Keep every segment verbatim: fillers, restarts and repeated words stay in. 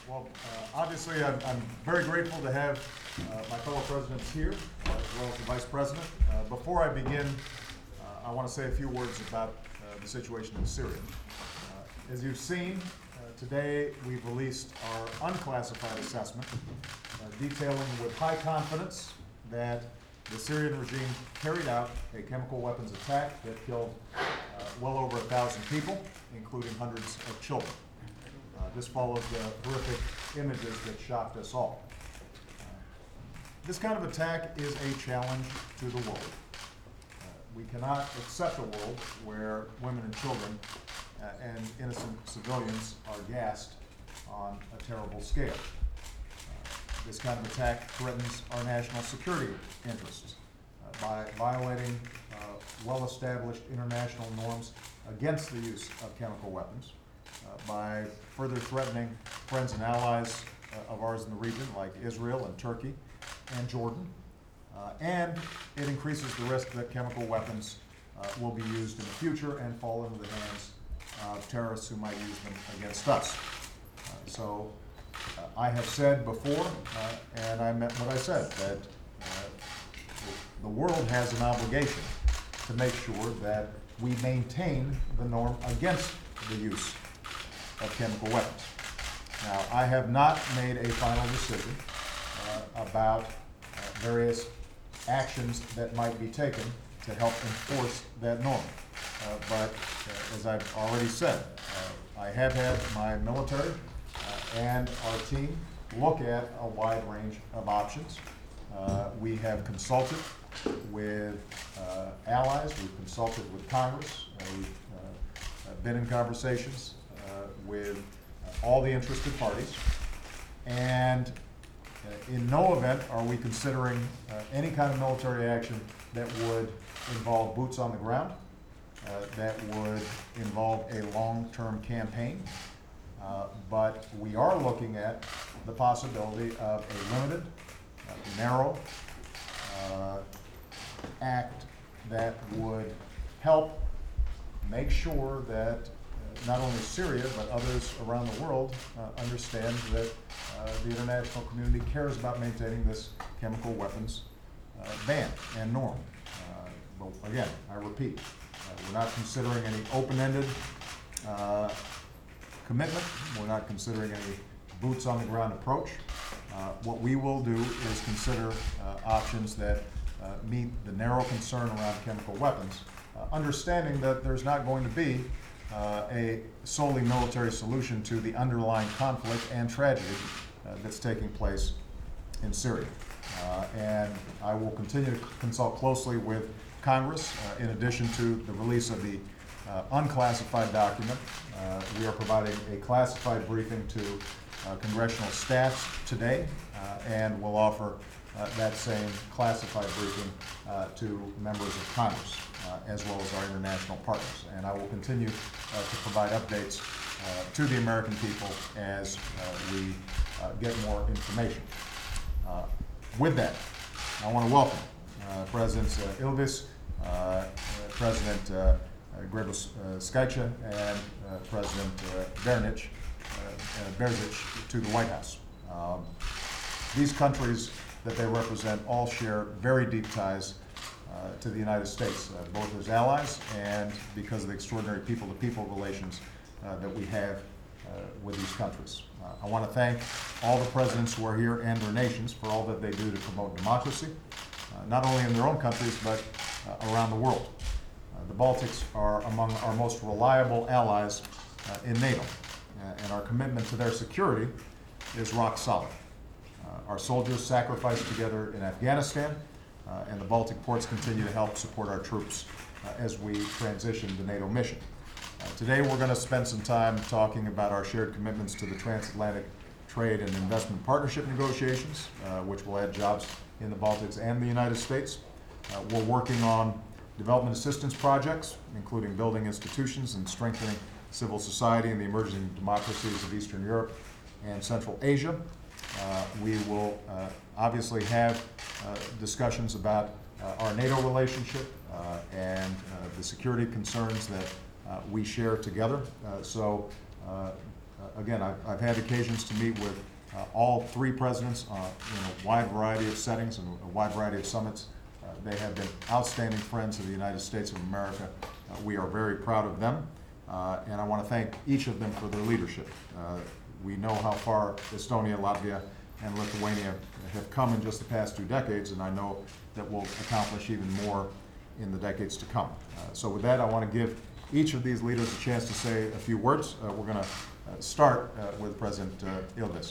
Well, uh, obviously, I'm, I'm very grateful to have uh, my fellow presidents here, uh, as well as the vice president. Uh, before I begin, uh, I want to say a few words about uh, the situation in Syria. Uh, as you've seen, uh, today we've released our unclassified assessment, uh, detailing with high confidence that the Syrian regime carried out a chemical weapons attack that killed uh, well over a thousand people, including hundreds of children. Uh, this follows the horrific images that shocked us all. Uh, this kind of attack is a challenge to the world. Uh, we cannot accept a world where women and children uh, and innocent civilians are gassed on a terrible scale. Uh, this kind of attack threatens our national security interests uh, by violating uh, well-established international norms against the use of chemical weapons, Uh, by further threatening friends and allies uh, of ours in the region, like Israel and Turkey and Jordan. Uh, and it increases the risk that chemical weapons uh, will be used in the future and fall into the hands of terrorists who might use them against us. Uh, so uh, I have said before, uh, and I meant what I said, that uh, the world has an obligation to make sure that we maintain the norm against the use of chemical weapons. Now, I have not made a final decision uh, about uh, various actions that might be taken to help enforce that norm. Uh, but uh, as I've already said, uh, I have had my military uh, and our team look at a wide range of options. Uh, we have consulted with uh, allies, we've consulted with Congress, uh, we've uh, been in conversations Uh, with uh, all the interested parties, and uh, in no event are we considering uh, any kind of military action that would involve boots on the ground, uh, that would involve a long-term campaign, uh, but we are looking at the possibility of a limited, uh, narrow uh, act that would help make sure that not only Syria, but others around the world uh, understand that uh, the international community cares about maintaining this chemical weapons uh, ban and norm. Uh, but again, I repeat, uh, we're not considering any open-ended uh, commitment. We're not considering any boots-on-the-ground approach. Uh, what we will do is consider uh, options that uh, meet the narrow concern around chemical weapons, uh, understanding that there's not going to be Uh, a solely military solution to the underlying conflict and tragedy uh, that's taking place in Syria. Uh, and I will continue to consult closely with Congress uh, in addition to the release of the uh, unclassified document. Uh, we are providing a classified briefing to uh, congressional staffs today, uh, and we'll offer uh, that same classified briefing uh, to members of Congress, Uh, as well as our international partners. And I will continue uh, to provide updates uh, to the American people as uh, we uh, get more information. Uh, with that, I want to welcome uh, Presidents uh, Ilves, uh, uh, President uh, uh, Gregos uh, Skycha, and uh, President uh, Bernic, uh, uh, Berzic to the White House. Um, these countries that they represent all share very deep ties Uh, to the United States, uh, both as allies and because of the extraordinary people-to-people relations uh, that we have uh, with these countries. Uh, I want to thank all the presidents who are here and their nations for all that they do to promote democracy, uh, not only in their own countries, but uh, around the world. Uh, the Baltics are among our most reliable allies uh, in NATO, uh, and our commitment to their security is rock solid. Uh, our soldiers sacrificed together in Afghanistan, Uh, and the Baltic ports continue to help support our troops uh, as we transition the NATO mission. Uh, today we're going to spend some time talking about our shared commitments to the transatlantic trade and investment partnership negotiations, uh, which will add jobs in the Baltics and the United States. Uh, we're working on development assistance projects, including building institutions and strengthening civil society in the emerging democracies of Eastern Europe and Central Asia. Uh, we will uh, obviously have uh, discussions about uh, our NATO relationship uh, and uh, the security concerns that uh, we share together. Uh, so uh, Uh, again, I've, I've had occasions to meet with uh, all three presidents uh, in a wide variety of settings and a wide variety of summits. Uh, they have been outstanding friends of the United States of America. Uh, we are very proud of them, uh, and I want to thank each of them for their leadership. Uh, we know how far Estonia, Latvia, and Lithuania have come in just the past two decades, and I know that we'll accomplish even more in the decades to come. Uh, so with that, I want to give each of these leaders a chance to say a few words. Uh, we're going to uh, start uh, with President uh, Ilves.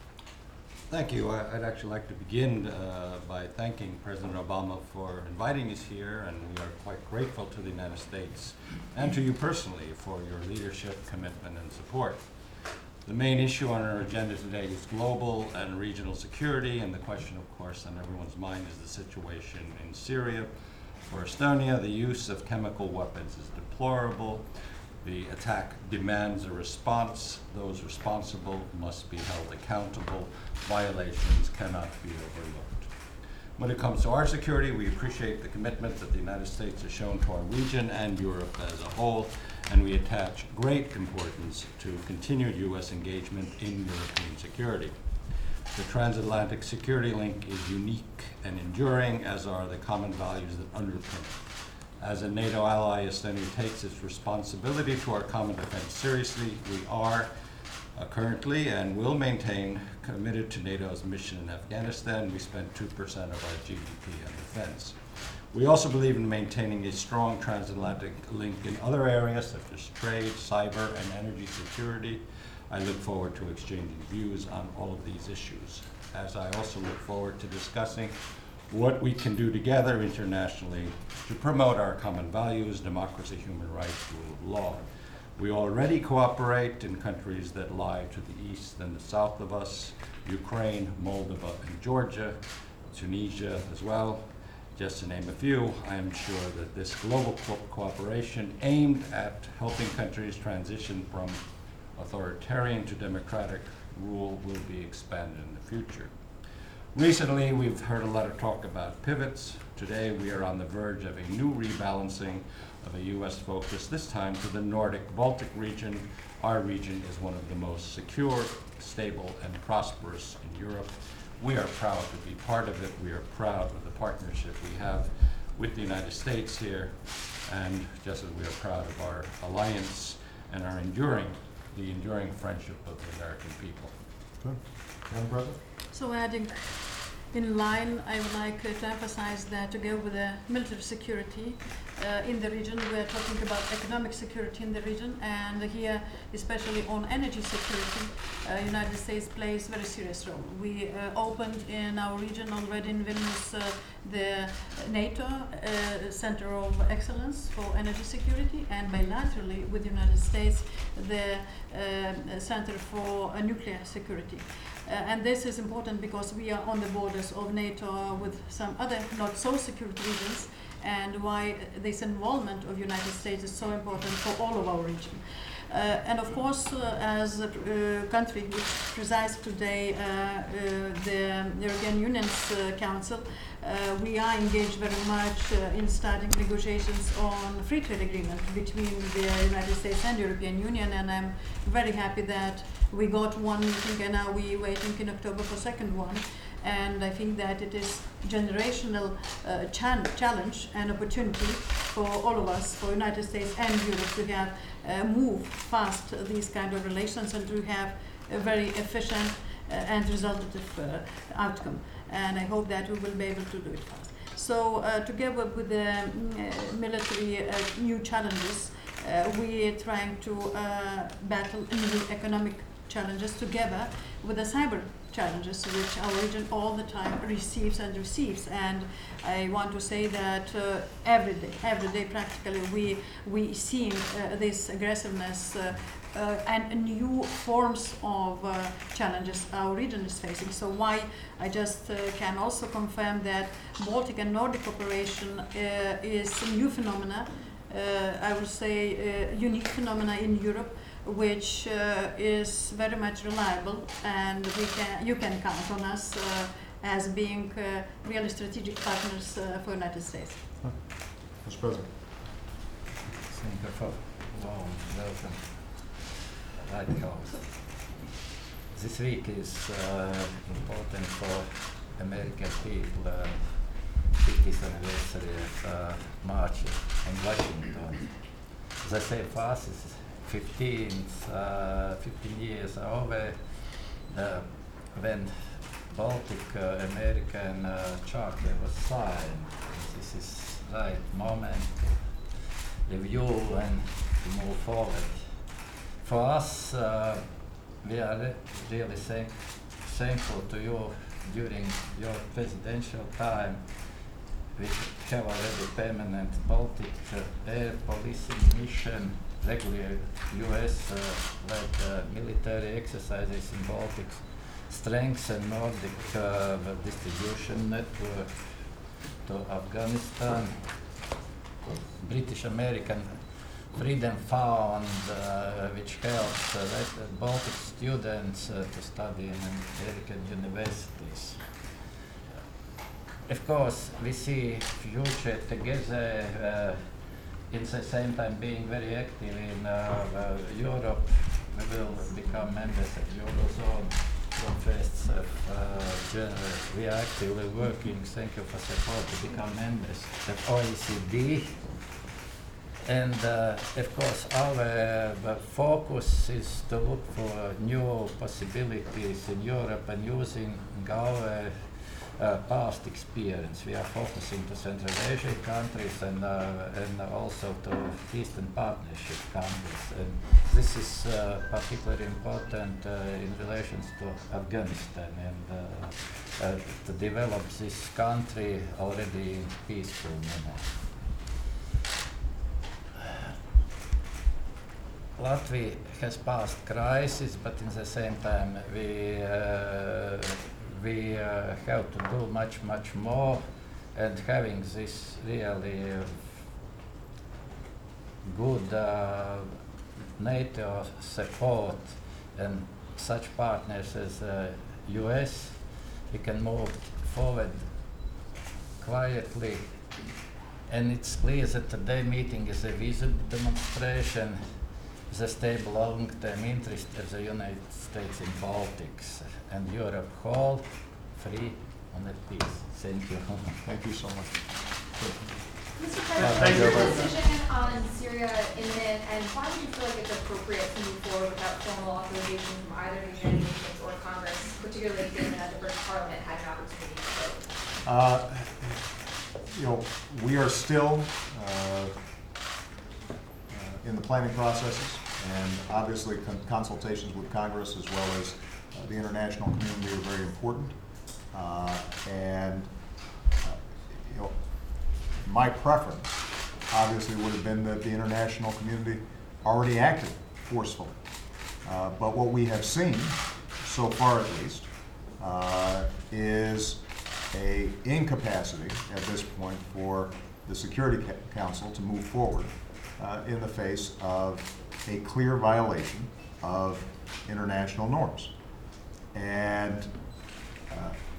Thank you. I- I'd actually like to begin uh, by thanking President Obama for inviting us here, and we are quite grateful to the United States and to you personally for your leadership, commitment, and support. The main issue on our agenda today is global and regional security, and the question, of course, on everyone's mind is the situation in Syria. For Estonia, the use of chemical weapons is deplorable. The attack demands a response. Those responsible must be held accountable. Violations cannot be overlooked. When it comes to our security, we appreciate the commitment that the United States has shown to our region and Europe as a whole, and we attach great importance to continued U S engagement in European security. The transatlantic security link is unique and enduring, as are the common values that underpin it. As a NATO ally, Estonia takes its responsibility to our common defense seriously. We are uh, currently and will maintain committed to NATO's mission in Afghanistan. We spend two percent of our G D P on defense. We also believe in maintaining a strong transatlantic link in other areas such as trade, cyber, and energy security. I look forward to exchanging views on all of these issues, as I also look forward to discussing what we can do together internationally to promote our common values, democracy, human rights, rule of law. We already cooperate in countries that lie to the east and the south of us, Ukraine, Moldova, and Georgia, Tunisia as well. Just to name a few, I am sure that this global co- cooperation aimed at helping countries transition from authoritarian to democratic rule will be expanded in the future. Recently, we've heard a lot of talk about pivots. Today, we are on the verge of a new rebalancing of a U S focus, this time to the Nordic-Baltic region. Our region is one of the most secure, stable, and prosperous in Europe. We are proud to be part of it. We are proud of the partnership we have with the United States here, and just as we are proud of our alliance and our enduring, the enduring friendship of the American people. Good. Madam President? So adding in line, I would like uh, to emphasize that together with the military security uh, in the region, we are talking about economic security in the region, and here, especially on energy security, uh, United States plays a very serious role. We uh, opened in our region already in Vilnius uh, the NATO uh, Center of Excellence for Energy Security, and bilaterally with the United States, the uh, Center for uh, Nuclear Security. Uh, and this is important because we are on the borders of NATO with some other not so secure regions, and why this involvement of United States is so important for all of our region. Uh, and of course, uh, as a uh, country which presides today uh, uh, the European Union's uh, Council, uh, we are engaged very much uh, in starting negotiations on free trade agreement between the United States and European Union, and I'm very happy that we got one meeting and now we're waiting in October for second one. And I think that it is generational uh, chan- challenge and opportunity for all of us, for United States and Europe, to have uh, move fast these kind of relations and to have a very efficient uh, and resultative uh, outcome. And I hope that we will be able to do it fast. So uh, together with the uh, military uh, new challenges, uh, we are trying to uh, battle new economic challenges together with the cyber challenges which our region all the time receives and receives. And I want to say that uh, every day, every day practically, we we see uh, this aggressiveness uh, uh, and new forms of uh, challenges our region is facing. So why I just uh, can also confirm that Baltic and Nordic cooperation uh, is a new phenomena, uh, I would say uh, unique phenomena in Europe, which uh, is very much reliable, and we can, you can count on us uh, as being uh, really strategic partners uh, for United States. Huh. Mister President. Tänker för vad möten radikalt. this week is uh, important for American people. Uh, fiftieth anniversary of uh, March in Washington. As I say, for us, it's fifteen, uh, fifteen years over uh, when Baltic uh, American uh, Charter was signed. This is right moment to review and to move forward. For us, uh, we are re really thank thankful to you during your presidential time. We have already permanent Baltic uh, air policing mission, regular U S uh, led uh, military exercises in Baltic, strengthen Nordic uh, distribution network to Afghanistan, British American Freedom Fund, uh, which helps uh, Baltic students uh, to study in American universities. Of course, we see future together, uh, in the same time being very active in uh, uh, Europe. We will become members of Eurozone from first of uh, January. We are actively working, thank you for support, to become members of O E C D. And uh, of course, our uh, focus is to look for new possibilities in Europe and using our uh, past experience. We are focusing to Central Asian countries and, uh, and also to Eastern Partnership countries. And this is uh, particularly important uh, in relation to Afghanistan and uh, uh, to develop this country already in peaceful manner. Latvia has passed crisis, but in the same time we uh, we uh, have to do much much more, and having this really good uh, NATO support and such partners as uh, U S, we can move forward quietly, and it's clear that today's meeting is a visible demonstration the stable long-term interest of the United States in Baltics and Europe whole, free and at peace. Thank you. Thank you so much. Mister thank President, you. is your decision on Syria imminent, and why would you feel like it's appropriate to move forward without formal authorization from either the United Nations or Congress, particularly given that the British Parliament had an opportunity to vote? Uh, you know, we are still uh, in the planning processes, and obviously con consultations with Congress as well as uh, the international community are very important. Uh, and uh, you know, my preference obviously would have been that the international community already acted forcefully. Uh, but what we have seen, so far at least, uh, is a incapacity at this point for the Security Council to move forward uh, in the face of a clear violation of international norms. And uh,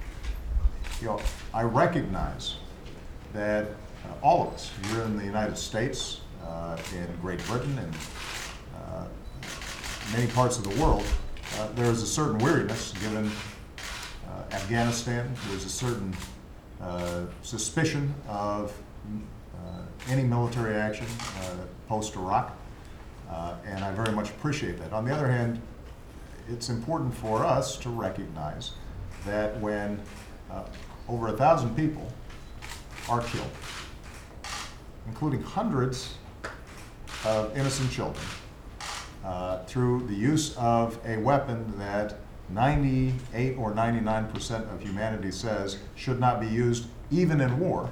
you know, I recognize that uh, all of us here in the United States, uh, in Great Britain, and uh, many parts of the world, uh, there is a certain weariness given uh, Afghanistan. There's a certain uh, suspicion of uh, any military action uh, post-Iraq. Uh, and I very much appreciate that. On the other hand, it's important for us to recognize that when uh, over a thousand people are killed, including hundreds of innocent children, uh, through the use of a weapon that ninety-eight or ninety-nine percent of humanity says should not be used even in war,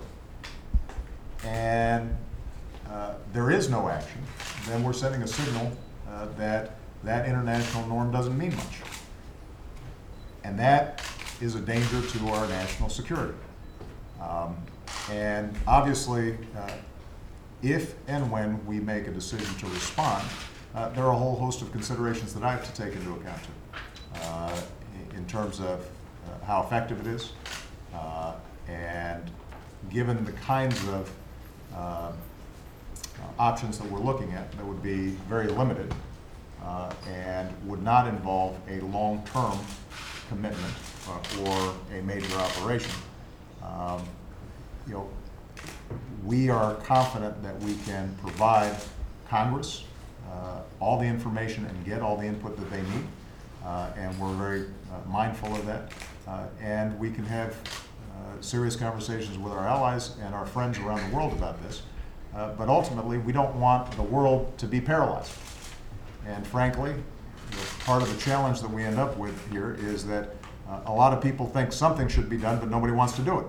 and uh, there is no action, then we're sending a signal uh, that that international norm doesn't mean much. And that is a danger to our national security. Um, and obviously, uh, if and when we make a decision to respond, uh, there are a whole host of considerations that I have to take into account too, uh, in terms of uh, how effective it is, uh, and given the kinds of uh, Uh, options that we're looking at that would be very limited, uh, uh, and would not involve a long-term commitment uh, or a major operation. Um, you know, we are confident that we can provide Congress uh, all the information and get all the input that they need, uh, and we're very uh, mindful of that. Uh, and we can have uh, serious conversations with our allies and our friends around the world about this. Uh, but ultimately, we don't want the world to be paralyzed. And frankly, the part of the challenge that we end up with here is that uh, a lot of people think something should be done, but nobody wants to do it.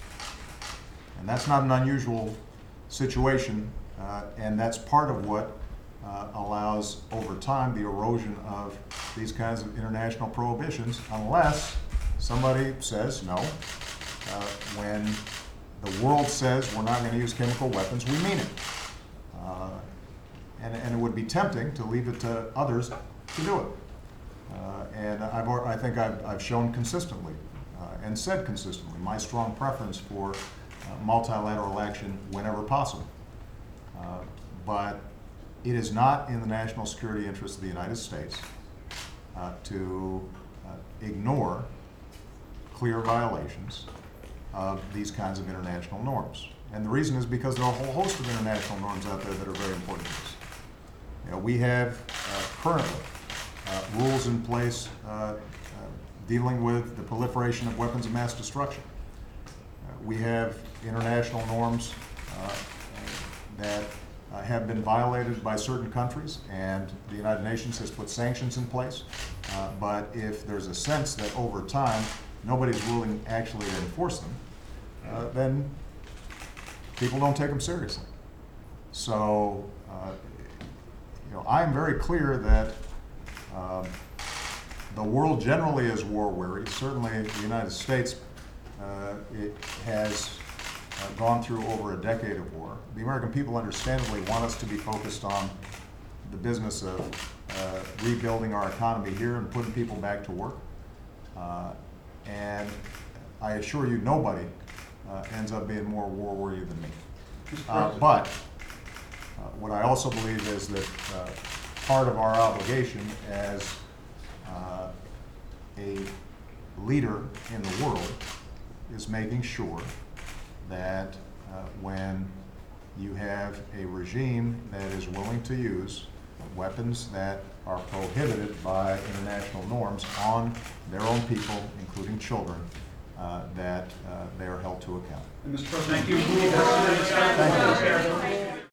And that's not an unusual situation, uh, and that's part of what uh, allows, over time, the erosion of these kinds of international prohibitions, unless somebody says no. Uh, when the world says we're not going to use chemical weapons, we mean it. Uh, and, and it would be tempting to leave it to others to do it. Uh, and I've, al- I think I've, I've shown consistently uh, and said consistently my strong preference for uh, multilateral action whenever possible. Uh, but it is not in the national security interest of the United States uh, to uh, ignore clear violations of these kinds of international norms. And the reason is because there are a whole host of international norms out there that are very important to us. You know, we have uh, currently uh, rules in place uh, uh, dealing with the proliferation of weapons of mass destruction. Uh, we have international norms uh, that uh, have been violated by certain countries, and the United Nations has put sanctions in place. Uh, but if there's a sense that over time nobody's willing actually to enforce them, uh, then people don't take them seriously. So, uh, you know, I'm very clear that um, the world generally is war weary. Certainly, the United States uh, it has uh, gone through over a decade of war. The American people, understandably, want us to be focused on the business of uh, rebuilding our economy here and putting people back to work. Uh, and I assure you, nobody uh, ends up being more war weary than me. Uh, but uh, what I also believe is that uh, part of our obligation as uh, a leader in the world is making sure that uh, when you have a regime that is willing to use weapons that are prohibited by international norms on their own people, including children, uh, that uh, they are held to account. Mister President, thank you. Thank you.